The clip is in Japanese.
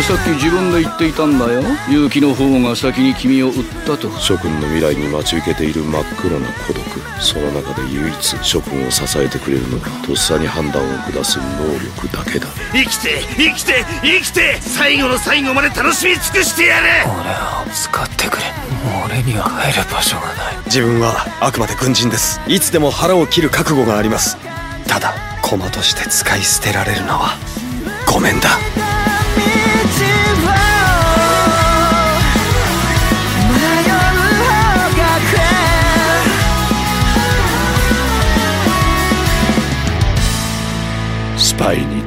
がさっき自分で言っていたんだよ。勇気の方が先に君を撃ったと。 諸君の未来に待ち受けている真っ黒な孤独、その中で唯一諸君を支えてくれるのがとっさに判断を下す能力だけだ。 生きて生きて生きて、最後の最後まで楽しみ尽くしてやれ。 俺を使ってくれ。もう俺には帰る場所がない。 自分はあくまで軍人です。いつでも腹を切る覚悟があります。ただ駒として使い捨てられるのはごめんだ。 スパイに